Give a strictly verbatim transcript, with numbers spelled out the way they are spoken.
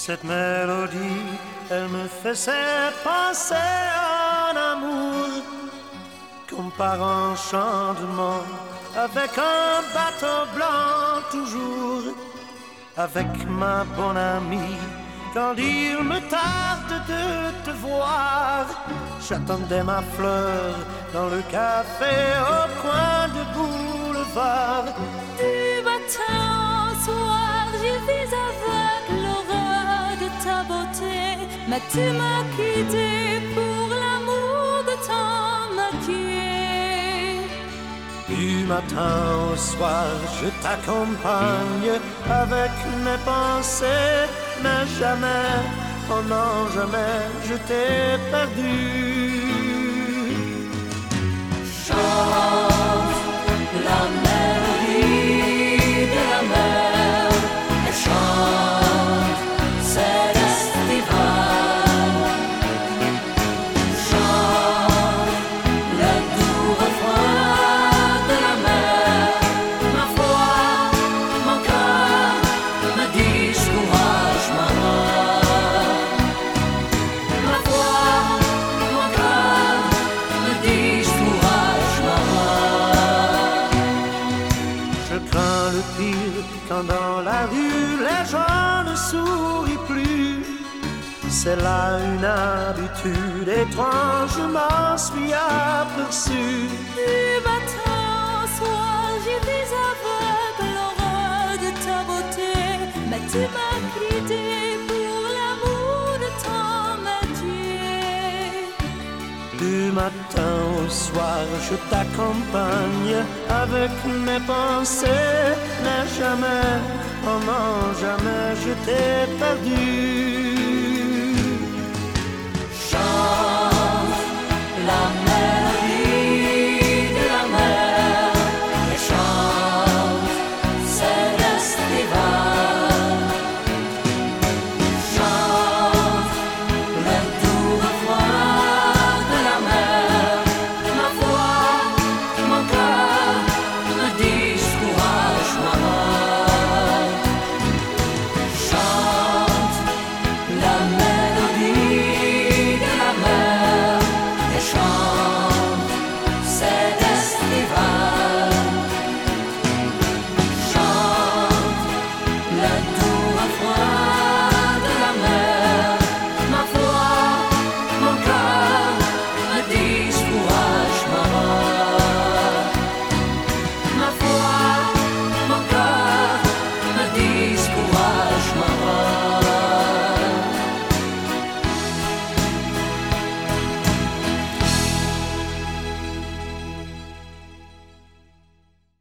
Cette mélodie, elle me faisait penser en amour, comme par enchantement, avec un bateau blanc toujours, avec ma bonne amie. Quand il me tarde de te voir, j'attendais ma fleur dans le café au coin du boulevard. Du matin au soir, je vis avec l'horreur de ta beauté, mais tu m'as quitté pour l'amour de ton maquillé. Du matin au soir, je t'accompagne avec mes pensées, mais jamais, oh non, jamais, je t'ai perdu. Chante la mélodie de la mer et chante céleste hiver. Chante le doux refrain de la mer. Ma foi, mon cœur me dit courage, maman. Ma foi, mon cœur me dit courage, maman. Je crains le pire quand dans la rue les gens ne sourient plus. C'est là une habitude étrange, je m'en suis aperçu. Du matin au soir, je vis avec l'horreur de ta beauté, mais tu m'as quitté pour l'amour de ton métier. Du matin au soir, je t'accompagne avec mes pensées, mais jamais, oh non, jamais je t'ai perdu. Chante la